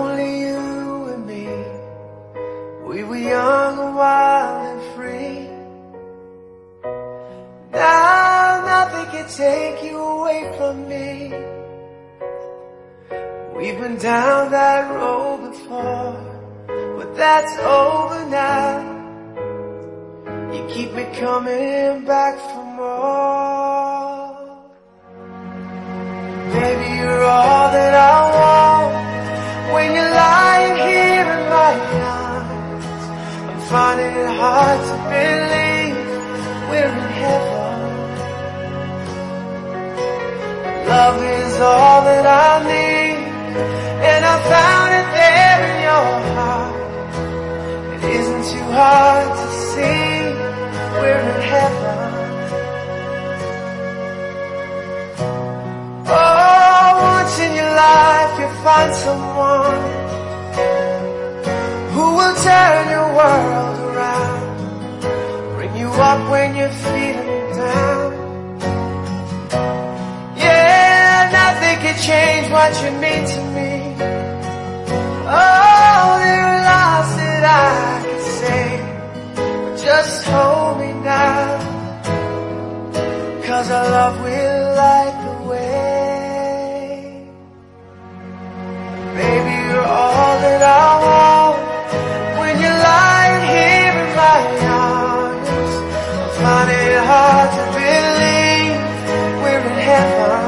only you and me. We were young and wild and free. Now nothing can take you away from me. We've been down that road before, but that's over now. You keep me coming back for more. Baby, you're all that I want. When you're lying here in my arms, I'm finding it hard to believe we're in heaven. Love is all that I need, and I found it there in your heart. It isn't too hard to see we're in heaven. Oh, once in your life you'll find someone who will turn your world around, bring you up when you're feeling down. Yeah, nothing can change what you mean to me. Oh, there are lies that I can say, but just hold me now, 'cause our love will light the way. Baby, you're all that I want. When you're lying here in my arms, I find it hard to believe we're in heaven.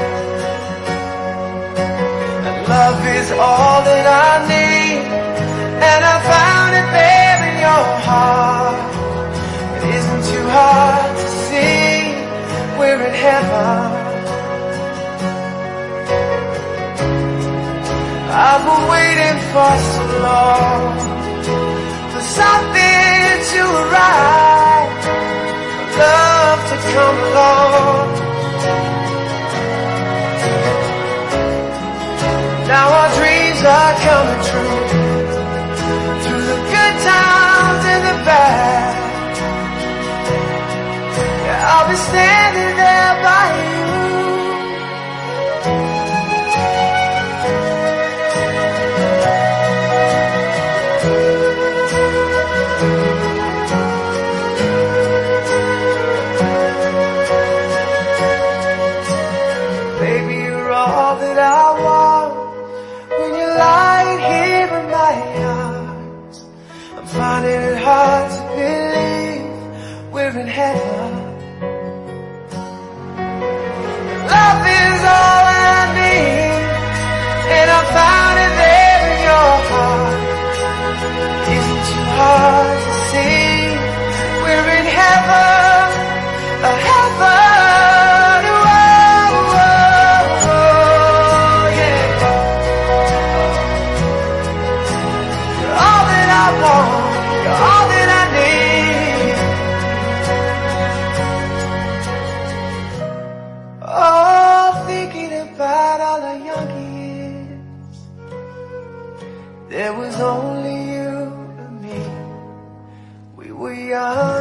And love is all that I need, and I found it there in your heart. It isn't too hard to see we're in heaven. I've been waiting for so long for something to arrive, for love to come along. Now our dreams are coming true, through the good times and the bad. Yeah, I'll be standing there by you. Baby, you're all that I want. When you're lying here in my arms, I'm finding it hard to believe we're in heaven. Love is all I need, and I found it there in your heart. Isn't too hard to see we're in heaven, a heaven. You're all that I need. Oh, thinking about all the young years, there was only you and me. We were young